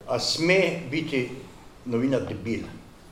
a sme biti novinar debil?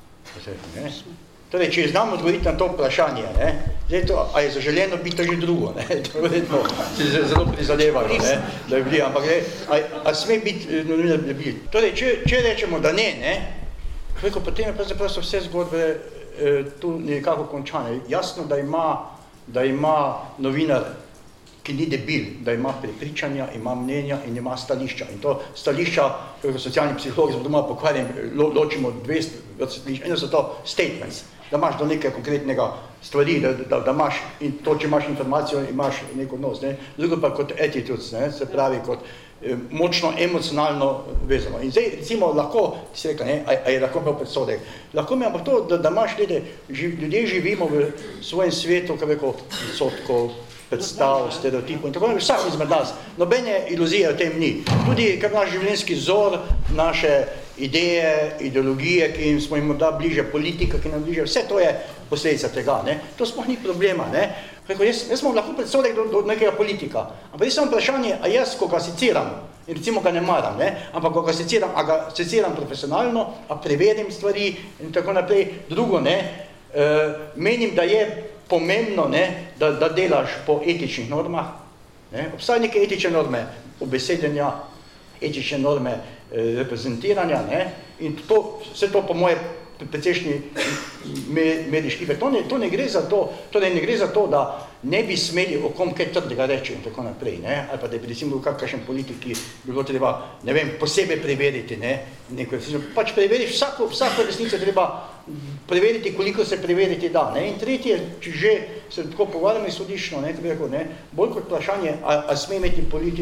Torej, če znamo odgovoriti na to vprašanje, zdaj to, a je zaželjeno biti to že drugo, to je vedno, se zelo prizadevalo, da je bili, ampak a sme biti novinar debil? Torej, če rečemo, da ne, potem je pravzaprav so vse zgodbe tu nekako končane. Jasno, da ima novinar, ki ni debil, da ima prepričanja, ima mnenja in ima stališča. In to stališča, kako socialni psiholog, zelo doma pokvarjam, ločimo 200 stališča. Eno so to statements, da imaš do nekaj konkretnega stvari, da imaš, in to, če imaš informacijo, imaš nek odnos. Drugo pa kot attitudes, se pravi kot močno emocionalno vezano. In zdaj, recimo, lahko, ti si rekel, a je lahko imel predsodek. Lahko mi, ampak to, da imaš, ljudje živimo v svojem svetu, kako rekel, predsodkov, predstav, stereotipov in tako naprej, vsak izmed nas. Nobene iluzije v tem ni. Tudi, kar naš življenjski vzor, naše ideje, ideologije, ki jim smo jim morda bliže, politika, ki nam bliže, vse to je posledica tega. To sploh ni problema. Jaz smo lahko predsodek do nekega politika, ampak jaz samo vprašanje, a jaz, ko ga seciram, in recimo ga ne maram, ampak ko ga seciram, a ga seciram profesionalno, a preverim stvari in tako naprej. Drugo, menim, da je pomembno, da delaš po etičnih normah. Obstajajo neke etične norme obesedenja, etične norme reprezentiranja, in vse to po moje precejšnji meri škive. To ne gre za to, torej ne gre za to, da ne bi smeli o kom kaj trdega reči in tako naprej, ali pa da bi recimo v kakšen politiki bilo treba, ne vem, posebej preveriti, pač preveriš vsako resnico treba preveriti, koliko se preveriti da. In tretje, če že se tako pogovarjamo izhodiščno, bolj kot vprašanje, a sme imeti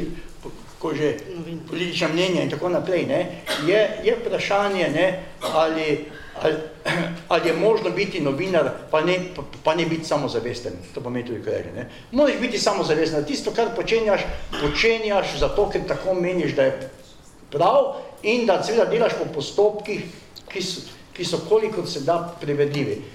politična mnenja in tako naprej, je vprašanje, ali je možno biti novinar, pa ne biti samozavesten. To pa meni tudi kaže. Moraš biti samozavesten. Tisto, kar počenjaš zato, ker tako meniš, da je prav in da seveda delaš po postopkih, ki so kolikor se da prevedljivi.